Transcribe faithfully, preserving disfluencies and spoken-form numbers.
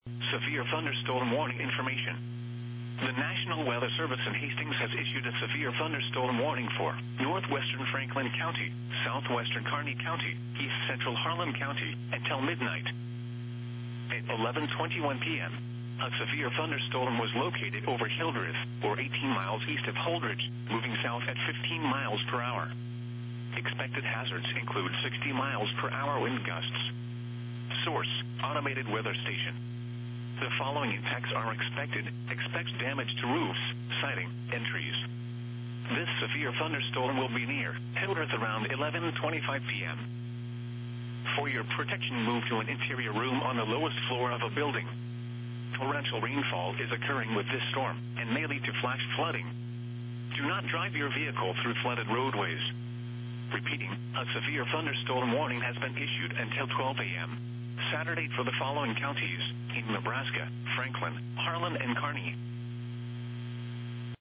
Severe thunderstorm warning information. The National Weather Service in Hastings has issued a severe thunderstorm warning for northwestern Franklin County, southwestern Kearney County, east central Harlan County until midnight. At eleven twenty-one p.m., a severe thunderstorm was located over Hildreth, or eighteen miles east of Holdridge, moving south at fifteen miles per hour. Expected hazards include sixty miles per hour wind gusts. Source: Automated Weather Station. The following impacts are expected. Expect damage to roofs, siding, and trees. This severe thunderstorm will be near Hildreth around eleven twenty-five p.m. For your protection, move to an interior room on the lowest floor of a building. Torrential rainfall is occurring with this storm and may lead to flash flooding. Do not drive your vehicle through flooded roadways. Repeating, a severe thunderstorm warning has been issued until twelve a.m. Saturday for the following counties in Nebraska: Franklin, Harlan, and Kearney.